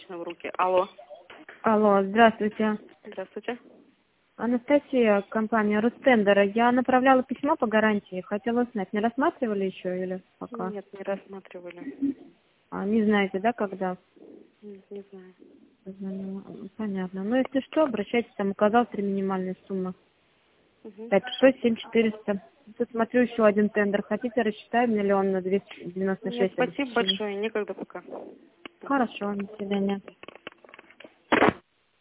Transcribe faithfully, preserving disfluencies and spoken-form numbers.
лично в руки. Алло. Алло, здравствуйте. Здравствуйте. Анастасия, компания Рустендера. Я направляла письмо по гарантии. Хотела узнать, не рассматривали еще или пока? Нет, не рассматривали. А, не знаете, да, когда? Нет, не знаю. Звонила. Понятно. Ну, если что, обращайтесь, там указал три минимальные суммы. Угу. пять шесть семь четыреста. Тут смотрю еще один тендер. Хотите, рассчитаем миллион на двести девяносто Нет, шесть спасибо обеспечений? большое. Некогда пока. Хорошо, до свидания.